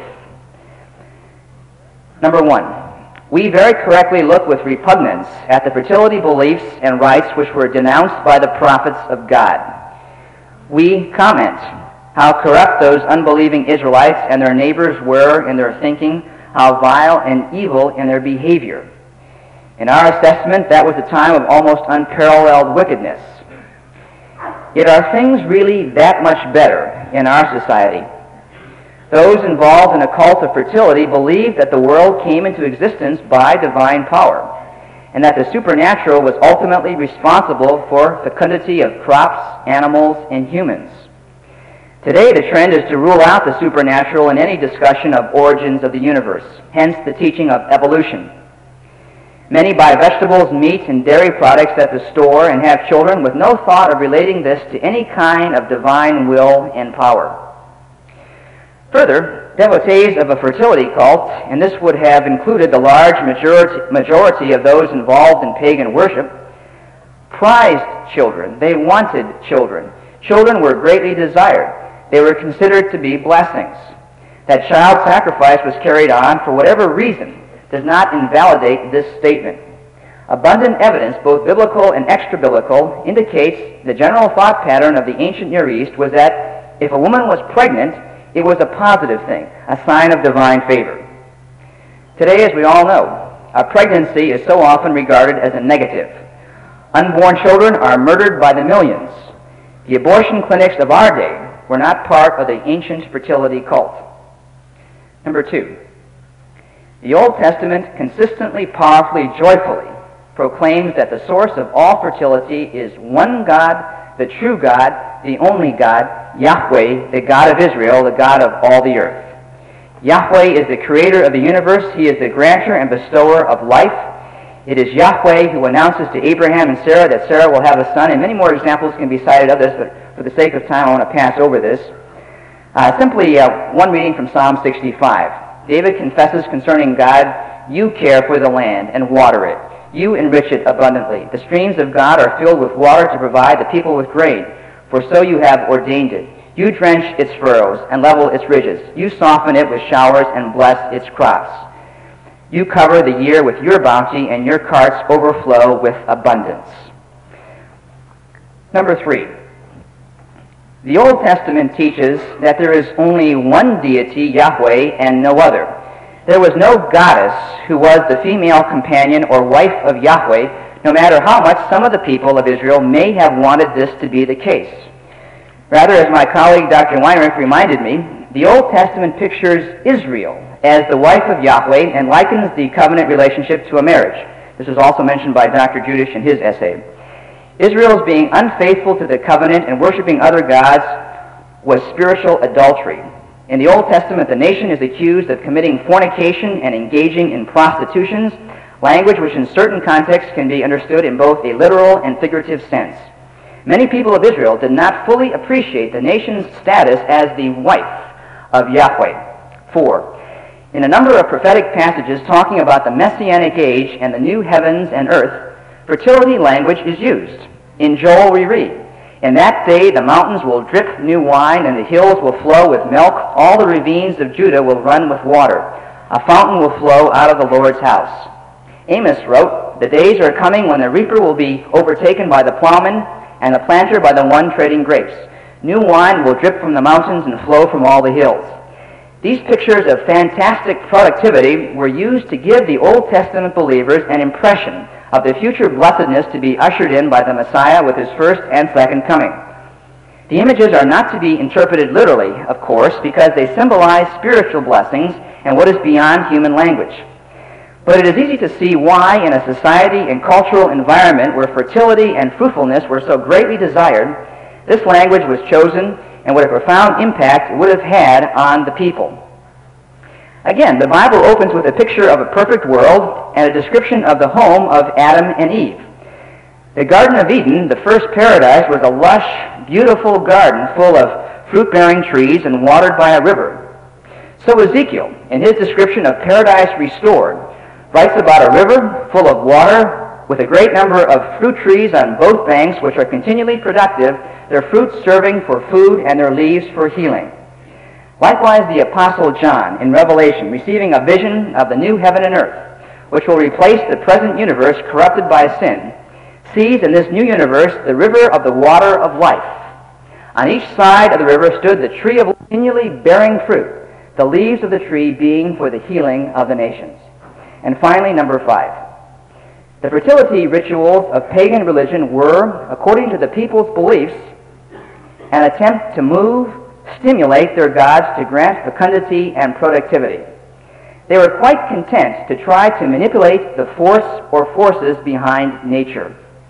Number one, we very correctly look with repugnance at the fertility beliefs and rites which were denounced by the prophets of God. We comment how corrupt those unbelieving Israelites and their neighbors were in their thinking, how vile and evil in their behavior. In our assessment, that was a time of almost unparalleled wickedness. Yet are things really that much better in our society? Those involved in a cult of fertility believed that the world came into existence by divine power, and that the supernatural was ultimately responsible for fecundity of crops, animals, and humans. Today, the trend is to rule out the supernatural in any discussion of origins of the universe, hence the teaching of evolution. Many buy vegetables, meat, and dairy products at the store and have children with no thought of relating this to any kind of divine will and power. Further, devotees of a fertility cult, and this would have included the large majority, majority of those involved in pagan worship, prized children. They wanted children. Children were greatly desired. They were considered to be blessings. That child sacrifice was carried on for whatever reason does not invalidate this statement. Abundant evidence, both biblical and extra-biblical, indicates the general thought pattern of the ancient Near East was that if a woman was pregnant, it was a positive thing, a sign of divine favor. Today, as we all know, a pregnancy is so often regarded as a negative. Unborn children are murdered by the millions. The abortion clinics of our day were not part of the ancient fertility cult. Number two, the Old Testament consistently, powerfully, joyfully proclaims that the source of all fertility is one God, the true God, the only God, Yahweh, the God of Israel, the God of all the earth. Yahweh is the creator of the universe. He is the granter and bestower of life. It is Yahweh who announces to Abraham and Sarah that Sarah will have a son, and many more examples can be cited of this, but for the sake of time I want to pass over this. Uh, simply uh, one reading from Psalm sixty-five. David confesses concerning God, "You care for the land and water it. You enrich it abundantly. The streams of God are filled with water to provide the people with grain, for so you have ordained it. You drench its furrows and level its ridges. You soften it with showers and bless its crops. You cover the year with your bounty, and your carts overflow with abundance." Number three. The Old Testament teaches that there is only one deity, Yahweh, and no other. There was no goddess who was the female companion or wife of Yahweh, no matter how much some of the people of Israel may have wanted this to be the case. Rather, as my colleague Doctor Weinrich reminded me, the Old Testament pictures Israel as the wife of Yahweh and likens the covenant relationship to a marriage. This is also mentioned by Doctor Judish in his essay. Israel's being unfaithful to the covenant and worshiping other gods was spiritual adultery. In the Old Testament, the nation is accused of committing fornication and engaging in prostitutions, language which in certain contexts can be understood in both a literal and figurative sense. Many people of Israel did not fully appreciate the nation's status as the wife of Yahweh. Four, in a number of prophetic passages talking about the Messianic age and the new heavens and earth, fertility language is used. In Joel we read, "In that day the mountains will drip new wine, and the hills will flow with milk. All the ravines of Judah will run with water. A fountain will flow out of the Lord's house." Amos wrote, "The days are coming when the reaper will be overtaken by the plowman, and the planter by the one treading grapes. New wine will drip from the mountains and flow from all the hills." These pictures of fantastic productivity were used to give the Old Testament believers an impression of the future blessedness to be ushered in by the Messiah with his first and second coming. The images are not to be interpreted literally, of course, because they symbolize spiritual blessings and what is beyond human language. But it is easy to see why, in a society and cultural environment where fertility and fruitfulness were so greatly desired, this language was chosen and what a profound impact it would have had on the people. Again, the Bible opens with a picture of a perfect world and a description of the home of Adam and Eve. The Garden of Eden, the first paradise, was a lush, beautiful garden full of fruit-bearing trees and watered by a river. So Ezekiel, in his description of paradise restored, writes about a river full of water with a great number of fruit trees on both banks which are continually productive, their fruits serving for food and their leaves for healing. Likewise, the Apostle John, in Revelation, receiving a vision of the new heaven and earth, which will replace the present universe corrupted by sin, sees in this new universe the river of the water of life. On each side of the river stood the tree of life, continually bearing fruit, the leaves of the tree being for the healing of the nations. And finally, number five. The fertility rituals of pagan religion were, according to the people's beliefs, an attempt to move, stimulate their gods to grant fecundity and productivity. They were quite content to try to manipulate the force or forces behind nature.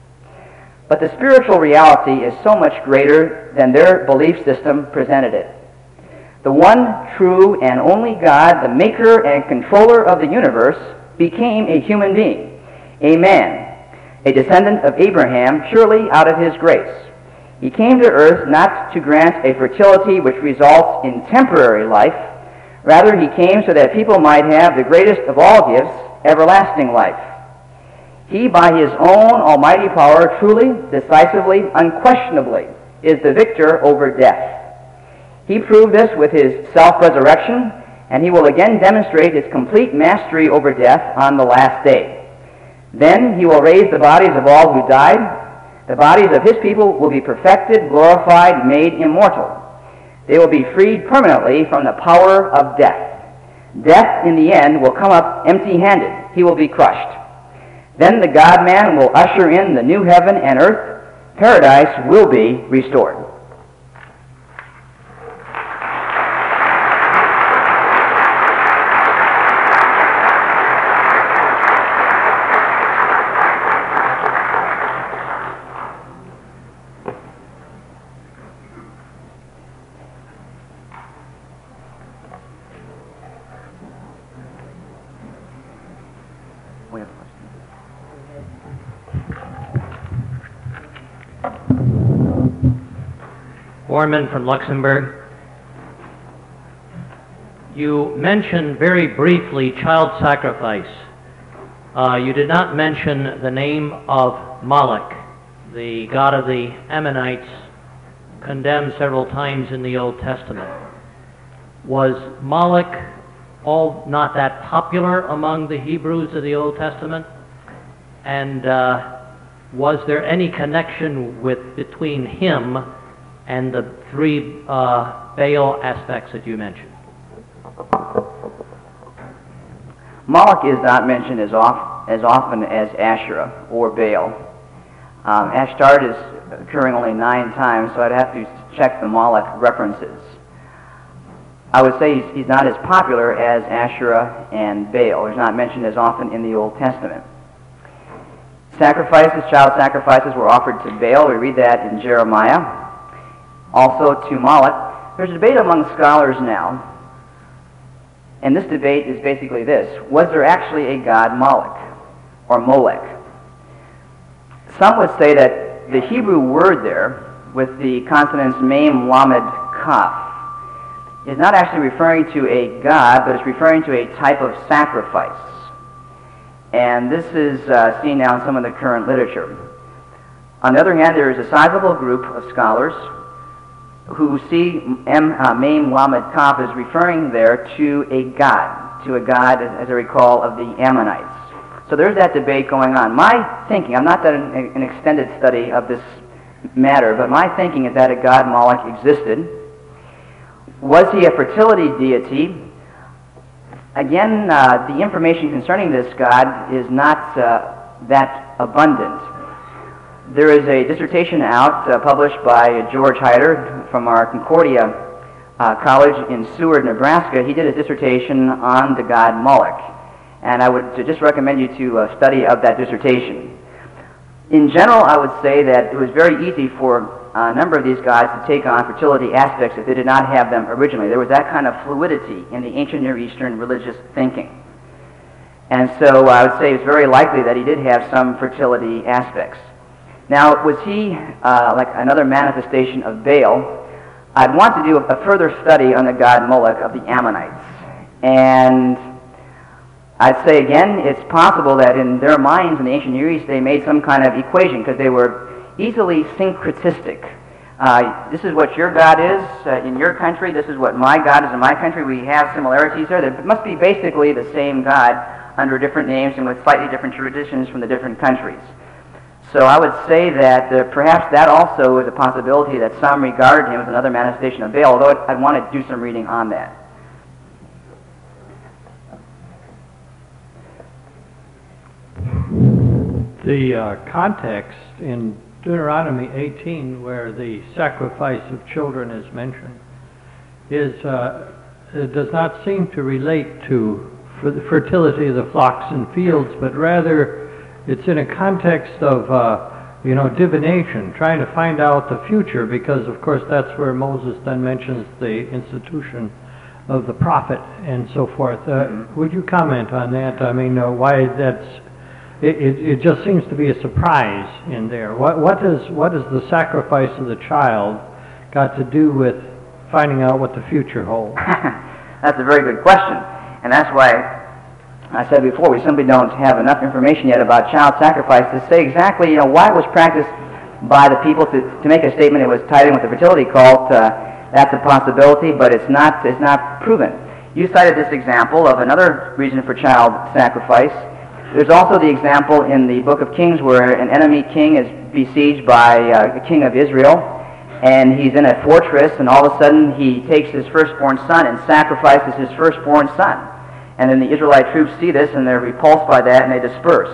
But the spiritual reality is so much greater than their belief system presented it. The one true and only God, the maker and controller of the universe, became a human being a man, a descendant of Abraham, purely out of his grace. He came to earth not to grant a fertility which results in temporary life. Rather, he came so that people might have the greatest of all gifts, everlasting life. He, by his own almighty power, truly, decisively, unquestionably, is the victor over death. He proved this with his self-resurrection, and he will again demonstrate his complete mastery over death on the last day. Then he will raise the bodies of all who died. The bodies of his people will be perfected, glorified, made immortal. They will be freed permanently from the power of death. Death, in the end, will come up empty-handed. He will be crushed. Then the God-man will usher in the new heaven and earth. Paradise will be restored. Warman from Luxembourg. You mentioned very briefly child sacrifice. Uh, you did not mention the name of Moloch, the god of the Ammonites, condemned several times in the Old Testament. Was Moloch all not that popular among the Hebrews of the Old Testament? And uh, was there any connection with between him and the three uh, Baal aspects that you mentioned? Moloch is not mentioned as, off, as often as Asherah or Baal. Um, Ashtart is occurring only nine times, so I'd have to check the Moloch references. I would say he's, he's not as popular as Asherah and Baal. He's not mentioned as often in the Old Testament. Sacrifices, child sacrifices were offered to Baal. We read that in Jeremiah. Also to Moloch. There's a debate among scholars now, and this debate is basically this: was there actually a god Moloch or Molech? Some would say that the Hebrew word there, with the consonants mem, lamed, kaf, is not actually referring to a god, but it's referring to a type of sacrifice. And this is uh, seen now in some of the current literature. On the other hand, there is a sizable group of scholars who see M, uh, Mem, Lamed, Kaf as referring there to a god, to a god, as I recall, of the Ammonites. So there's that debate going on. My thinking, I'm not done an, an extended study of this matter, but my thinking is that a god Moloch existed. Was he a fertility deity? Again, uh, the information concerning this god is not uh, that abundant. There is a dissertation out uh, published by George Hyder from our Concordia uh, College in Seward, Nebraska. He did a dissertation on the god Moloch, and I would just recommend you to uh, study of that dissertation. In general, I would say that it was very easy for a number of these gods to take on fertility aspects if they did not have them originally. There was that kind of fluidity in the ancient Near Eastern religious thinking. And so I would say it's very likely that he did have some fertility aspects. Now, was he uh, like another manifestation of Baal? I'd want to do a further study on the god Moloch of the Ammonites. And I'd say again, it's possible that in their minds in the ancient Near East they made some kind of equation because they were easily syncretistic. Uh, this is what your God is uh, in your country, this is what my God is in my country. We have similarities there. There must be basically the same God under different names and with slightly different traditions from the different countries. So I would say that uh, perhaps that also is a possibility that some regarded him as another manifestation of Baal, although I'd want to do some reading on that. The uh, context in Deuteronomy eighteen, where the sacrifice of children is mentioned, is uh, it does not seem to relate to for the fertility of the flocks and fields, but rather it's in a context of uh, you know divination, trying to find out the future, because of course that's where Moses then mentions the institution of the prophet and so forth. Uh, would you comment on that? I mean, uh, why that's it, it, it just seems to be a surprise in there. What, what, does, what does the sacrifice of the child got to do with finding out what the future holds? That's a very good question, and that's why I said before, we simply don't have enough information yet about child sacrifice to say exactly, you know, why it was practiced by the people. To, to make a statement it was tied in with the fertility cult, uh, that's a possibility, but it's not, it's not proven. You cited this example of another reason for child sacrifice. There's also the example in the book of Kings where an enemy king is besieged by uh, a king of Israel, and he's in a fortress, and all of a sudden he takes his firstborn son and sacrifices his firstborn son. And then the Israelite troops see this, and they're repulsed by that, and they disperse.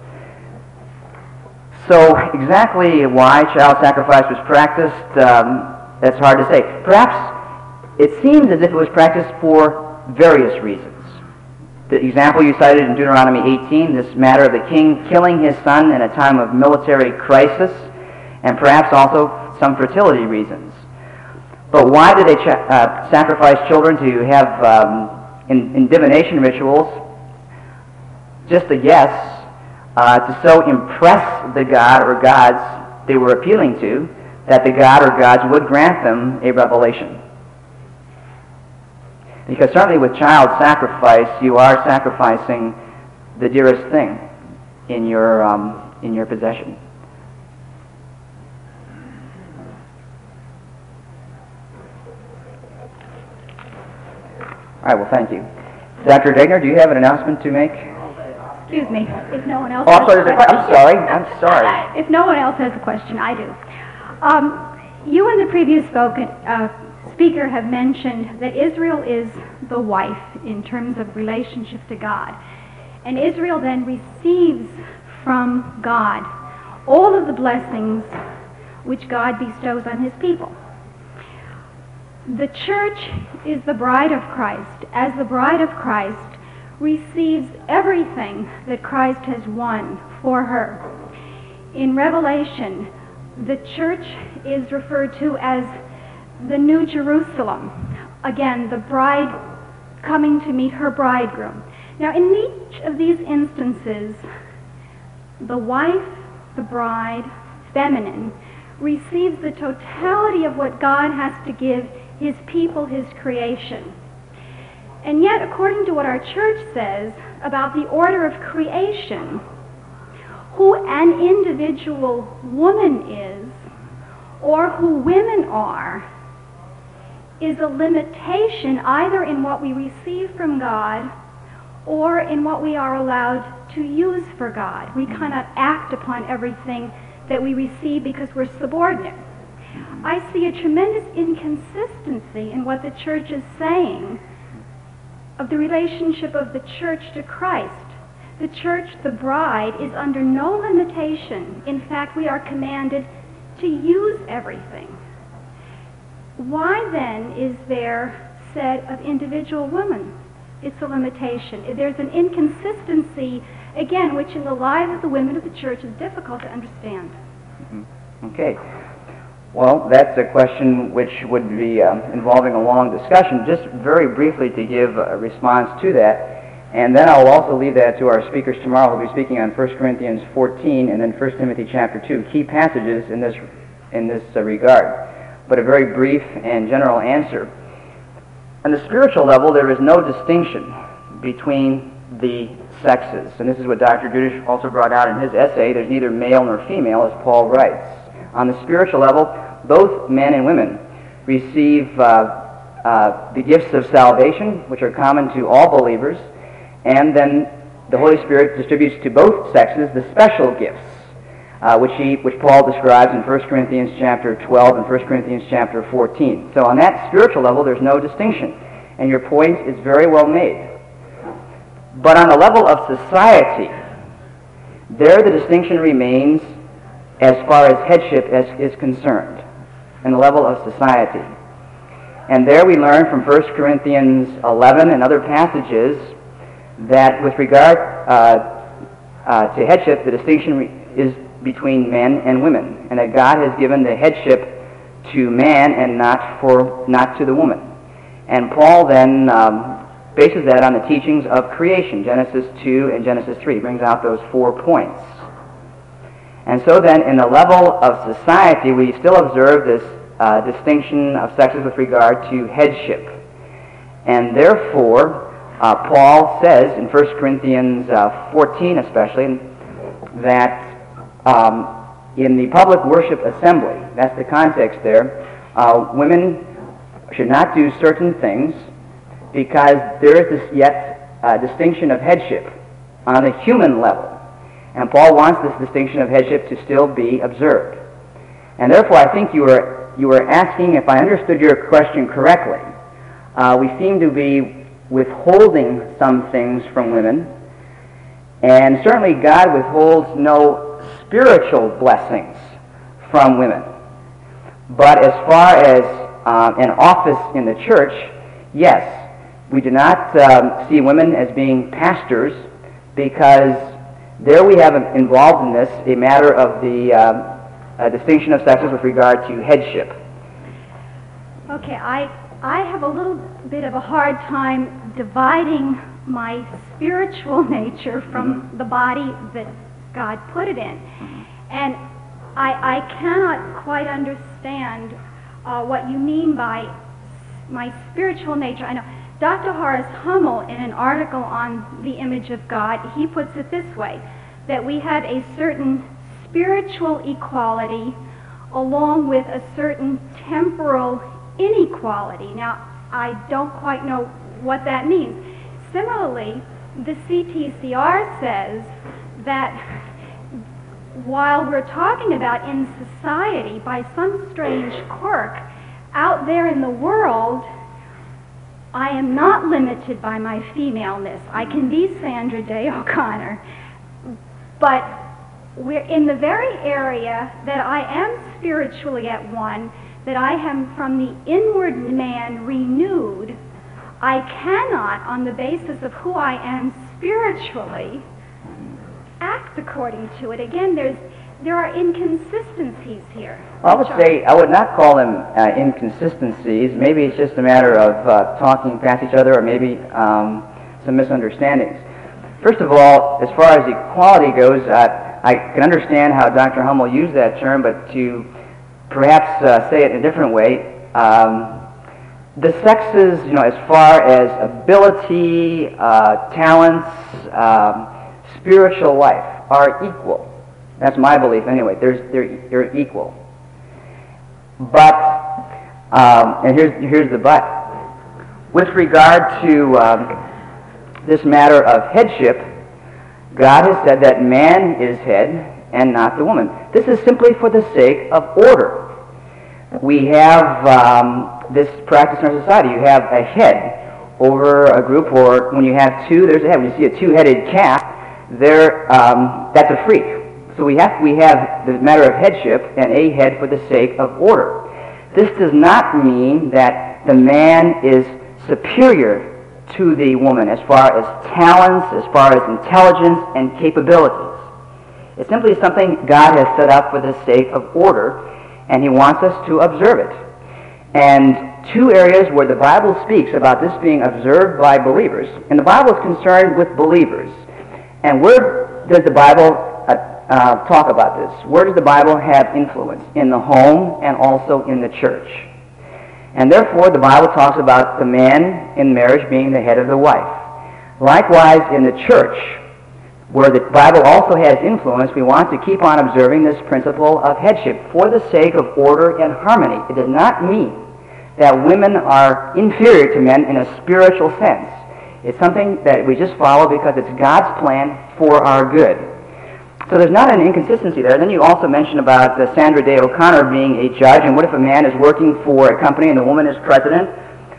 So exactly why child sacrifice was practiced, um, that's hard to say. Perhaps it seems as if it was practiced for various reasons. The example you cited in Deuteronomy eighteen, this matter of the king killing his son in a time of military crisis, and perhaps also some fertility reasons. But why did they cha- uh, sacrifice children to have um, In, in divination rituals? Just a guess, uh, to so impress the god or gods they were appealing to that the god or gods would grant them a revelation. Because certainly with child sacrifice, you are sacrificing the dearest thing in your, um, in your possession. All right, well, thank you. Doctor Degner, do you have an announcement to make? Excuse me, if no one else Oh, has I'm sorry, a there's a question. que- I'm sorry, I'm sorry. If no one else has a question, I do. Um, you and the previous spoken, uh, speaker have mentioned that Israel is the wife in terms of relationship to God. And Israel then receives from God all of the blessings which God bestows on his people. The church is the bride of Christ. As the bride of Christ receives everything that Christ has won for her. In Revelation, the church is referred to as the New Jerusalem. Again, the bride coming to meet her bridegroom. Now, in each of these instances, the wife, the bride, feminine, receives the totality of what God has to give his people, his creation. And yet, according to what our church says about the order of creation, who an individual woman is, or who women are, is a limitation either in what we receive from God or in what we are allowed to use for God. We cannot act upon everything that we receive because we're subordinate. I see a tremendous inconsistency in what the church is saying of the relationship of the church to Christ. The church, the bride, is under no limitation. In fact, we are commanded to use everything. Why then is there said of individual women? It's a limitation. There's an inconsistency, again, which in the lives of the women of the church is difficult to understand. Mm-hmm. Okay. Well, that's a question which would be um, involving a long discussion. Just very briefly to give a response to that, and then I'll also leave that to our speakers tomorrow who will be speaking on First Corinthians fourteen and then First Timothy chapter two, key passages in this, in this uh, regard. But a very brief and general answer. On the spiritual level, there is no distinction between the sexes. And this is what Doctor Dudish also brought out in his essay. There's neither male nor female, as Paul writes. On the spiritual level, both men and women receive uh, uh, the gifts of salvation, which are common to all believers, and then the Holy Spirit distributes to both sexes the special gifts, uh, which he, which Paul describes in First Corinthians chapter twelve and First Corinthians chapter fourteen. So on that spiritual level, there's no distinction, and your point is very well made. But on the level of society, there the distinction remains as far as headship as is concerned, in the level of society. And there we learn from First Corinthians eleven and other passages that with regard uh, uh, to headship, the distinction re- is between men and women, and that God has given the headship to man and not for not to the woman. And Paul then um, bases that on the teachings of creation, Genesis two and Genesis three. He brings out those four points. And so then, in the level of society, we still observe this uh, distinction of sexes with regard to headship. And therefore, uh, Paul says in First Corinthians uh, fourteen especially, that um, in the public worship assembly, that's the context there, uh, women should not do certain things because there is this yet uh, distinction of headship on the human level. And Paul wants this distinction of headship to still be observed. And therefore, I think you were, you were asking, if I understood your question correctly, uh, we seem to be withholding some things from women, and certainly God withholds no spiritual blessings from women. But as far as um, an office in the church, yes, we do not um, see women as being pastors, because there we have involved in this a matter of the um, a distinction of sexes with regard to headship. Okay, I, I have a little bit of a hard time dividing my spiritual nature from mm-hmm. the body that God put it in. Mm-hmm. And I, I cannot quite understand uh, what you mean by my spiritual nature. I know Doctor Horace Hummel, in an article on the image of God, he puts it this way, that we have a certain spiritual equality along with a certain temporal inequality. Now, I don't quite know what that means. Similarly, the C T C R says that while we're talking about in society, by some strange quirk, out there in the world, I am not limited by my femaleness. I can be Sandra Day O'Connor, but we're in the very area that I am spiritually at one, that I am from the inward man renewed. I cannot, on the basis of who I am spiritually, act according to it. Again, there's there are inconsistencies here. Well, I would say I would not call them uh, inconsistencies. Maybe it's just a matter of uh, talking past each other, or maybe um, some misunderstandings. First of all, as far as equality goes, uh, I can understand how Doctor Hummel used that term, but to perhaps uh, say it in a different way, um, the sexes, you know, as far as ability, uh, talents, um, spiritual life, are equal. That's my belief anyway. There's, they're, they're equal. But, um, and here's, here's the but. With regard to um, this matter of headship, God has said that man is head and not the woman. This is simply for the sake of order. We have um, this practice in our society. You have a head over a group, or when you have two, there's a head. When you see a two-headed calf, there, um, that's a freak. So we have, we have the matter of headship and a head for the sake of order. This does not mean that the man is superior to the woman as far as talents, as far as intelligence and capabilities. It's simply something God has set up for the sake of order, and He wants us to observe it. And two areas where the Bible speaks about this being observed by believers, and the Bible is concerned with believers. And where does the Bible Uh, talk about this? Where does the Bible have influence? In the home and also in the church. And therefore, the Bible talks about the man in marriage being the head of the wife. Likewise, in the church, where the Bible also has influence, we want to keep on observing this principle of headship for the sake of order and harmony. It does not mean that women are inferior to men in a spiritual sense. It's something that we just follow because it's God's plan for our good. So there's not an inconsistency there. Then you also mentioned about uh, Sandra Day O'Connor being a judge, and what if a man is working for a company and the woman is president?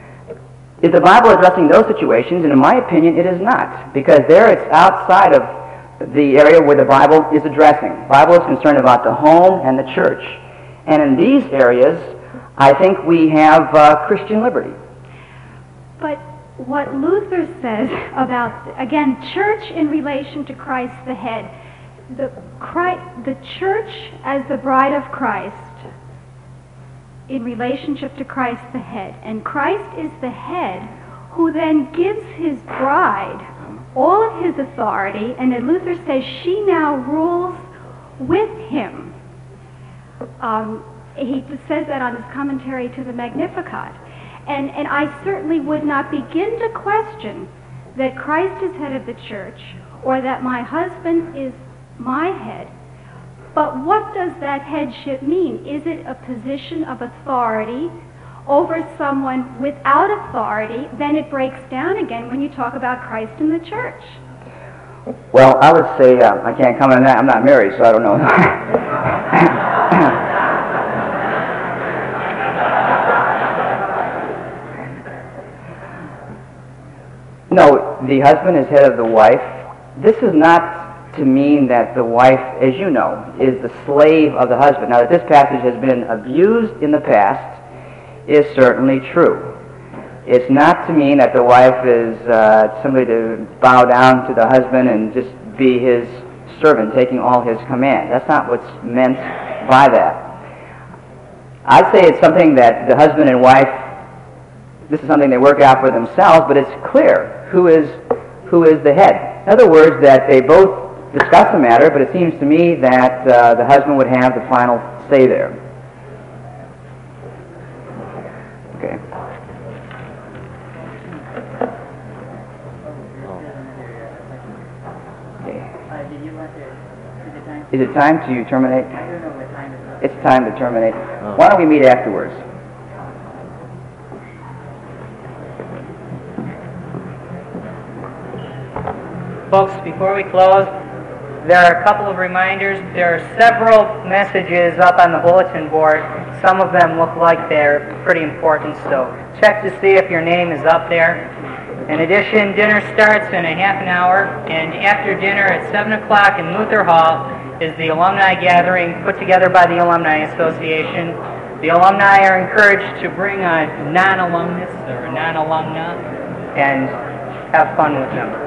Is the Bible addressing those situations? And in my opinion, it is not, because there it's outside of the area where the Bible is addressing. The Bible is concerned about the home and the church. And in these areas, I think we have uh, Christian liberty. But what Luther says about, again, church in relation to Christ the head, The, Christ, the church as the bride of Christ in relationship to Christ the head. And Christ is the head who then gives his bride all of his authority, and then Luther says she now rules with him. Um, he says that on his commentary to the Magnificat. And, and I certainly would not begin to question that Christ is head of the church, or that my husband is my head. But what does that headship mean? Is it a position of authority over someone without authority? Then it breaks down again when you talk about Christ and the church. Well, I would say, uh, I can't comment on that. I'm not married, so I don't know. No, the husband is head of the wife. This is not to mean that the wife, as you know, is the slave of the husband. Now, that this passage has been abused in the past is certainly true. It's not to mean that the wife is uh, somebody to bow down to the husband and just be his servant, taking all his command. That's not what's meant by that. I'd say it's something that the husband and wife, this is something they work out for themselves, but it's clear who is who is the head. In other words, that they both discuss the matter, but it seems to me that uh, the husband would have the final say there. Okay. Okay. Is it time to terminate? I don't know what time it is. It's time to terminate. Why don't we meet afterwards? Folks, before we close, there are a couple of reminders. There are several messages up on the bulletin board. Some of them look like they're pretty important, so check to see if your name is up there. In addition, dinner starts in a half an hour, and after dinner at seven o'clock in Luther Hall is the alumni gathering put together by the Alumni Association. The alumni are encouraged to bring a non-alumnus or a non-alumna and have fun with them.